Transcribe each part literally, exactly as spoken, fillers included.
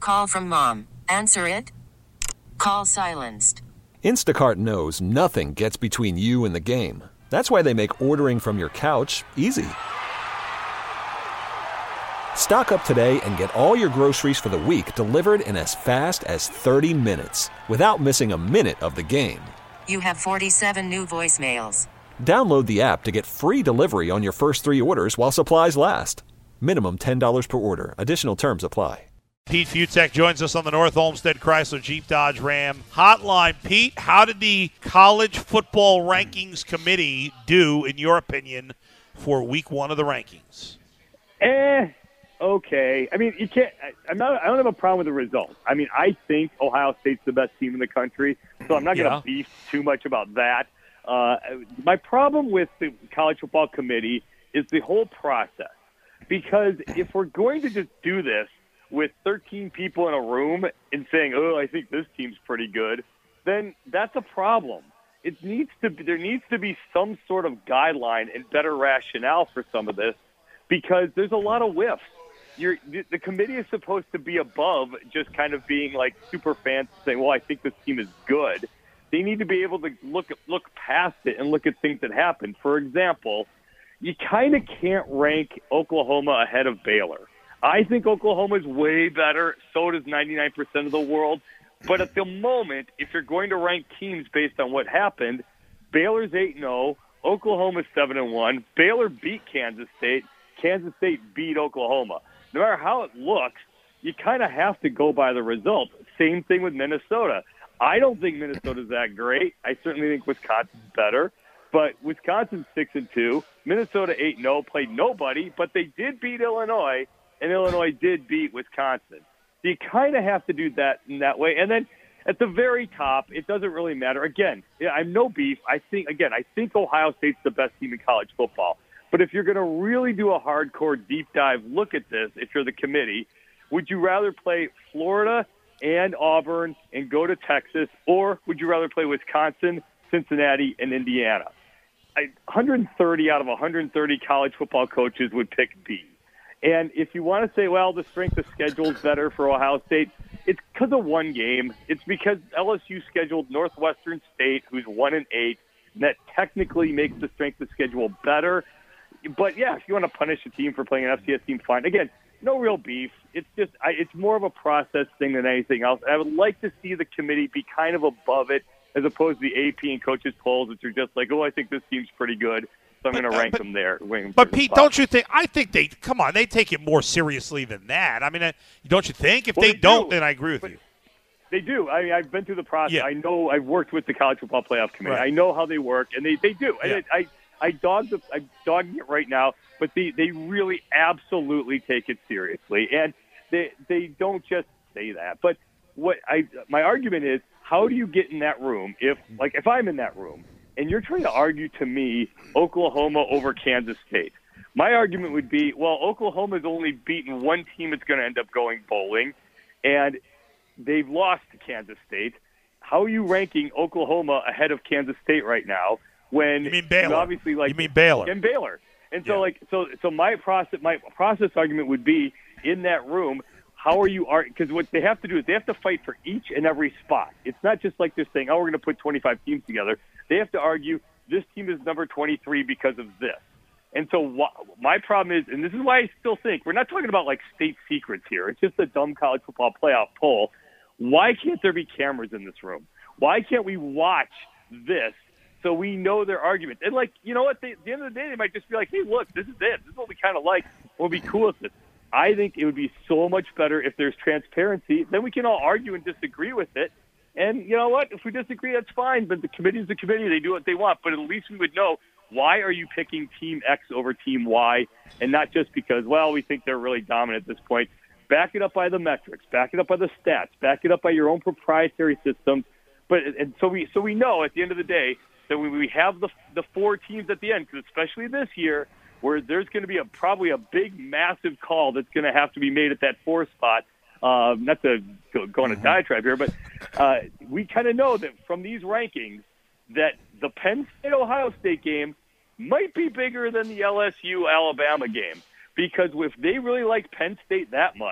Call from mom. Answer it. Call silenced. Instacart knows nothing gets between you and the game. That's why they make ordering from your couch easy. Stock up today and get all your groceries for the week delivered in as fast as thirty minutes without missing a minute of the game. You have forty-seven new voicemails. Download the app to get free delivery on your first three orders while supplies last. Minimum ten dollars per order. Additional terms apply. Pete Futek joins us on the North Olmsted Chrysler Jeep Dodge Ram hotline. Pete, how did the College Football Rankings Committee do, in your opinion, for week one of the rankings? Eh, okay. I mean, you can't. I, I'm not. I don't have a problem with the result. I mean, I think Ohio State's the best team in the country, so I'm not going to Yeah. beef too much about that. Uh, my problem with the College Football Committee is the whole process, because if we're going to just do this with thirteen people in a room and saying, "Oh, I think this team's pretty good," then that's a problem. It needs to be, there needs to be some sort of guideline and better rationale for some of this, because there's a lot of whiffs. You're, the, the committee is supposed to be above just kind of being like super fans saying, "Well, I think this team is good." They need to be able to look look past it and look at things that happened. For example, you kind of can't rank Oklahoma ahead of Baylor. I think Oklahoma is way better. So does ninety-nine percent of the world. But at the moment, if you're going to rank teams based on what happened, Baylor's eight and oh, Oklahoma's seven and one. Baylor beat Kansas State. Kansas State beat Oklahoma. No matter how it looks, you kind of have to go by the results. Same thing with Minnesota. I don't think Minnesota's that great. I certainly think Wisconsin's better. But Wisconsin's six and two. Minnesota eight and oh, played nobody, but they did beat Illinois. And Illinois did beat Wisconsin. So you kind of have to do that in that way. And then at the very top, it doesn't really matter. Again, I'm no beef. I think, again, I think Ohio State's the best team in college football. But if you're going to really do a hardcore deep dive look at this, if you're the committee, would you rather play Florida and Auburn and go to Texas, or would you rather play Wisconsin, Cincinnati, and Indiana? I, one hundred thirty out of one hundred thirty college football coaches would pick B. And if you want to say, well, the strength of schedule is better for Ohio State, it's because of one game. It's because L S U scheduled Northwestern State, who's one and eight, and that technically makes the strength of schedule better. But yeah, if you want to punish a team for playing an F C S team, fine. Again, no real beef. It's just, I, it's more of a process thing than anything else. And I would like to see the committee be kind of above it, as opposed to the A P and coaches polls, which are just like, oh, I think this team's pretty good, so I'm going to rank but, them there. But, Pete, don't you think – I think they – come on, they take it more seriously than that. I mean, uh, don't you think? If well, they, they don't, do. then I agree with but you. They do. I mean, I've been through the process. Yeah. I know – I've worked with the College Football Playoff Committee. Right. I know how they work, and they, they do. Yeah. And I, I, dog the, I'm dogging it right now, but they, they really absolutely take it seriously. And they they don't just say that. But what I my argument is, how do you get in that room if, like, if I'm in that room and you're trying to argue to me Oklahoma over Kansas State? My argument would be, well, Oklahoma's only beaten one team that's going to end up going bowling, and they've lost to Kansas State. How are you ranking Oklahoma ahead of Kansas State right now when You mean Baylor. you obviously like You mean Baylor. and Baylor? And so Yeah. like so so my process my process argument would be, in that room, how are you – because what they have to do is they have to fight for each and every spot. It's not just like they're saying, oh, we're going to put twenty-five teams together. They have to argue this team is number twenty-three because of this. And so wh- my problem is, and this is why I still think, we're not talking about like state secrets here. It's just a dumb college football playoff poll. Why can't there be cameras in this room? Why can't we watch this so we know their arguments? And, like, you know what? They, at the end of the day, they might just be like, hey, look, this is it. This is what we kind of like. We'll be cool with this. I think it would be so much better if there's transparency. Then we can all argue and disagree with it. And you know what? If we disagree, that's fine. But the committee is the committee. They do what they want. But at least we would know, why are you picking Team X over Team Y, and not just because, well, we think they're really dominant at this point. Back it up by the metrics. Back it up by the stats. Back it up by your own proprietary systems. But and so we so we know at the end of the day that when we have the the four teams at the end, because especially this year, where there's going to be a probably a big, massive call that's going to have to be made at that four spot. Uh, not to go, go on a diatribe here, but uh, we kind of know that from these rankings that the Penn State-Ohio State game might be bigger than the L S U-Alabama game. Because if they really like Penn State that much,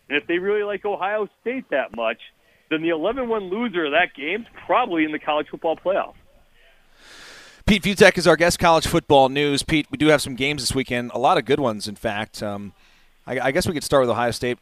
And if they really like Ohio State that much, then the eleven one loser of that game's probably in the college football playoff. Pete Fiutak is our guest, College Football News. Pete, we do have some games this weekend, a lot of good ones, in fact. Um, I, I guess we could start with Ohio State.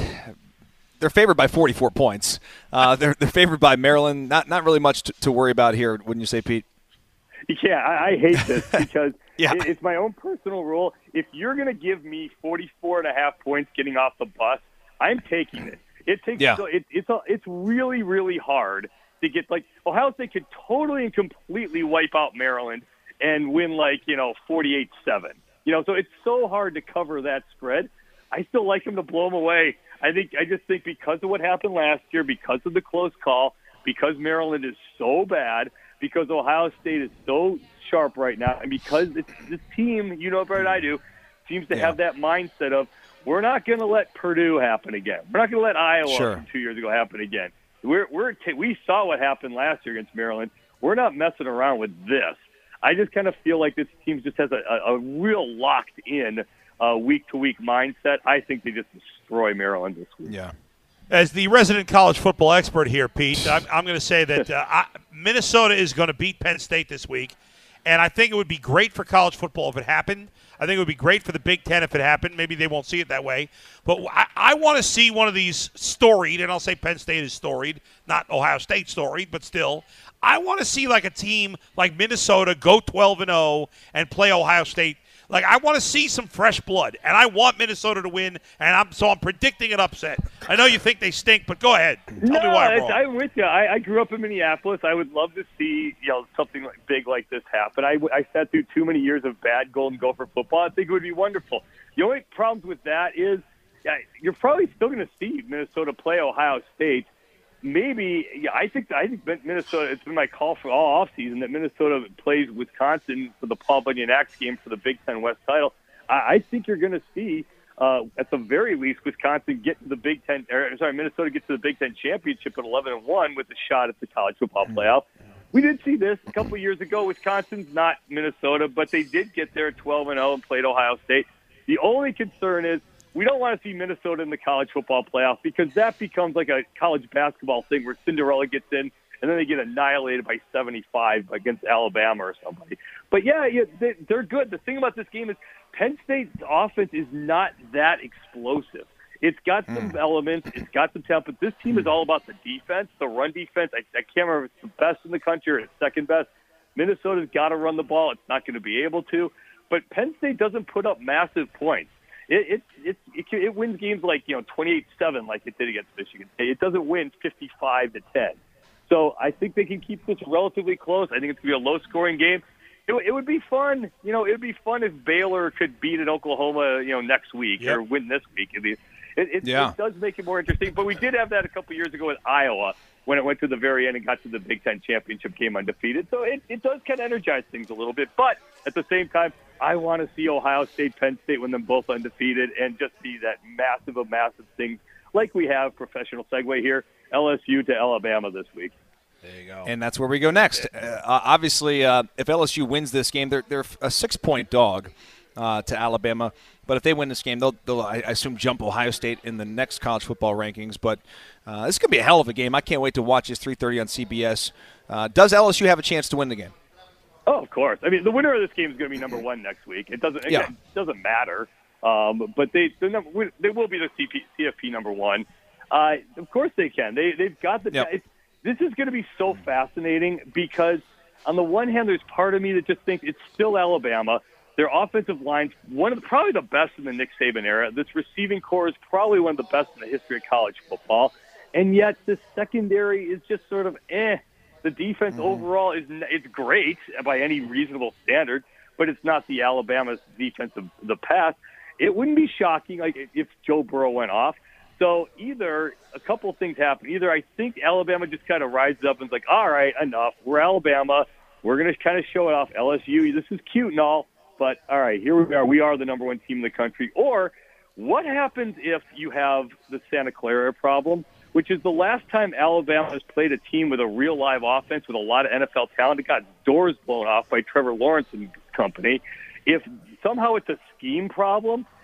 They're favored by forty-four points. Uh, they're, they're favored by Maryland. Not not really much to, to worry about here, wouldn't you say, Pete? Yeah, I, I hate this because yeah. it, it's my own personal rule. If you're going to give me forty-four and a half points getting off the bus, I'm taking it. It takes yeah. so it, it's a, it's really really hard to get, like, Ohio State could totally and completely wipe out Maryland and win, like, you know, forty-eight seven. You know, so it's so hard to cover that spread. I still like them to blow them away. I think I just think because of what happened last year, because of the close call, because Maryland is so bad, because Ohio State is so sharp right now, and because it's, this team, you know better than I do, seems to yeah. have that mindset of, we're not going to let Purdue happen again. We're not going to let Iowa sure. from two years ago happen again. We're, we're t- we saw what happened last year against Maryland. We're not messing around with this. I just kind of feel like this team just has a, a, a real locked-in uh, week-to-week mindset. I think they just destroy Maryland this week. Yeah. As the resident college football expert here, Pete, I'm, I'm going to say that uh, I, Minnesota is going to beat Penn State this week, and I think it would be great for college football if it happened. I think it would be great for the Big Ten if it happened. Maybe they won't see it that way. But I, I want to see one of these storied, and I'll say Penn State is storied, not Ohio State storied, but still. I want to see like a team like Minnesota go twelve and oh and play Ohio State. Like, I want to see some fresh blood, and I want Minnesota to win, and I'm so I'm predicting an upset. I know you think they stink, but go ahead. Tell no, me why I'm wrong. I'm with you. I, I grew up in Minneapolis. I would love to see, you know, something like big like this happen. I, I sat through too many years of bad Golden Gopher football. I think it would be wonderful. The only problems with that is yeah, you're probably still going to see Minnesota play Ohio State. Maybe, yeah, I think I think Minnesota, it's been my call for all offseason that Minnesota plays Wisconsin for the Paul Bunyan-Axe game for the Big Ten West title. I, I think you're going to see, uh, at the very least, Wisconsin get to the Big Ten, or sorry, Minnesota get to the Big Ten championship at eleven and one with a shot at the college football playoff. We did see this a couple of years ago. Wisconsin's not Minnesota, but they did get there at twelve and oh and played Ohio State. The only concern is, we don't want to see Minnesota in the college football playoff because that becomes like a college basketball thing where Cinderella gets in and then they get annihilated by seventy-five against Alabama or somebody. But, yeah, yeah they, they're good. The thing about this game is Penn State's offense is not that explosive. It's got some mm. elements. It's got some talent. But this team is all about the defense, the run defense. I, I can't remember if it's the best in the country or it's second best. Minnesota's got to run the ball. It's not going to be able to. But Penn State doesn't put up massive points. It it it, it, it wins games like, you know, twenty-eight seven like it did against Michigan State. It doesn't win fifty-five to ten. So I think they can keep this relatively close. I think it's going to be a low-scoring game. It, it would be fun. You know, it would be fun if Baylor could beat an Oklahoma, you know, next week yep. or win this week. It, it, yeah. it does make it more interesting. But we did have that a couple years ago with Iowa when it went to the very end and got to the Big Ten championship game undefeated. So it, it does kind of energize things a little bit. But at the same time, I want to see Ohio State, Penn State win them both undefeated and just see that massive of massive things like we have, professional segue here, L S U to Alabama this week. There you go. And that's where we go next. Uh, obviously, uh, if L S U wins this game, they're, they're a six-point dog uh, to Alabama. But if they win this game, they'll, they'll, I assume, jump Ohio State in the next college football rankings. But uh, this is going to be a hell of a game. I can't wait to watch this three thirty on C B S. Uh, does L S U have a chance to win the game? Oh, of course. I mean, the winner of this game is going to be number one next week. It doesn't. Yeah. Again, it doesn't matter. Um, but they number, they will be the C P, C F P number one. Uh, of course they can. They they've got the. Yep. It's, this is going to be so fascinating because on the one hand, there's part of me that just thinks it's still Alabama. Their offensive line's one of the, probably the best in the Nick Saban era. This receiving core is probably one of the best in the history of college football, and yet the secondary is just sort of eh. The defense mm-hmm. overall is it's great by any reasonable standard, but it's not the Alabama's defense of the past. It wouldn't be shocking like if Joe Burrow went off. So either a couple of things happen. Either I think Alabama just kind of rises up and is like, all right, enough. We're Alabama. We're going to kind of show it off. L S U, this is cute and all, but all right, here we are. We are the number one team in the country. Or what happens if you have the Santa Clara problem, which is the last time Alabama has played a team with a real live offense with a lot of N F L talent. It got doors blown off by Trevor Lawrence and company. If somehow it's a scheme problem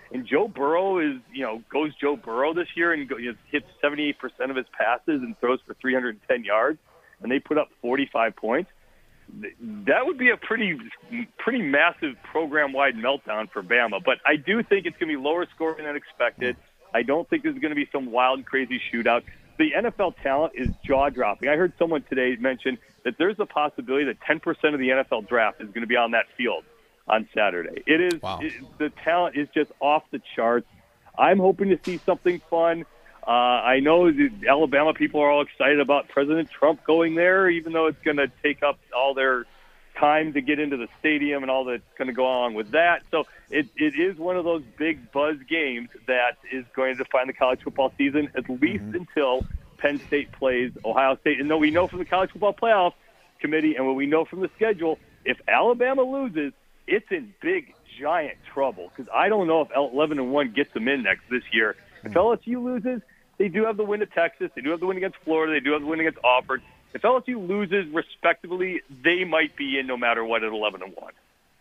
and Joe Burrow is, you know, goes Joe Burrow this year and go, you know, hits seventy-eight percent of his passes and throws for three hundred ten yards, and they put up forty-five points, that would be a pretty pretty massive program-wide meltdown for Bama. But I do think it's going to be lower scoring than expected. I don't think there's going to be some wild and crazy shootout. The N F L talent is jaw-dropping. I heard someone today mention that there's a possibility that ten percent of the N F L draft is going to be on that field on Saturday. It is wow. it, the talent is just off the charts. I'm hoping to see something fun. Uh, I know the Alabama people are all excited about President Trump going there, even though it's going to take up all their time to get into the stadium and all that's going to go on with that. So it, it is one of those big buzz games that is going to define the college football season, at least mm-hmm. until Penn State plays Ohio State. And though we know from the College Football Playoff Committee and what we know from the schedule, if Alabama loses, it's in big, giant trouble, because I don't know if eleven and one gets them in next this year. If L S U loses, they do have the win at Texas. They do have the win against Florida. They do have the win against Auburn. If L S U loses respectively, they might be in no matter what at eleven and one.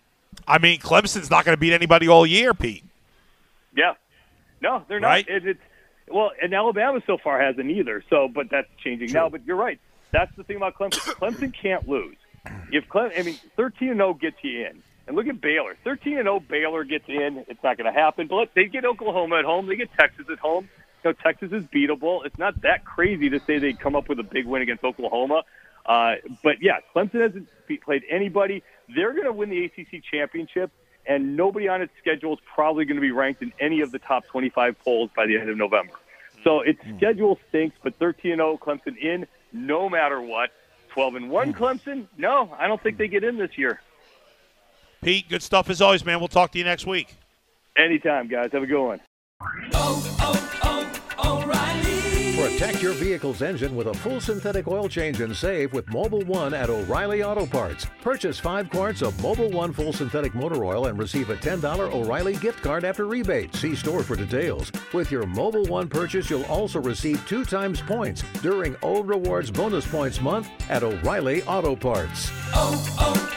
I mean, Clemson's not going to beat anybody all year, Pete. Yeah. No, they're not. Right? It, it's, well, and Alabama so far hasn't either, So, but that's changing True. now. But you're right. That's the thing about Clemson. Clemson can't lose. If Clem, I mean, thirteen and oh gets you in. And look at Baylor. thirteen and oh Baylor gets in. It's not going to happen. But they get Oklahoma at home. They get Texas at home. You know, Texas is beatable. It's not that crazy to say they'd come up with a big win against Oklahoma. Uh, but, yeah, Clemson hasn't played anybody. They're going to win the A C C championship, and nobody on its schedule is probably going to be ranked in any of the top twenty-five polls by the end of November. So its schedule stinks, but thirteen and oh Clemson in no matter what. twelve and one Clemson, no, I don't think they get in this year. Pete, good stuff as always, man. We'll talk to you next week. Anytime, guys. Have a good one. Oh, oh, oh, O'Reilly. Protect your vehicle's engine with a full synthetic oil change and save with Mobil one at O'Reilly Auto Parts. Purchase five quarts of Mobil one full synthetic motor oil and receive a ten dollars O'Reilly gift card after rebate. See store for details. With your Mobil one purchase, you'll also receive two times points during Old Rewards Bonus Points Month at O'Reilly Auto Parts. Oh, oh,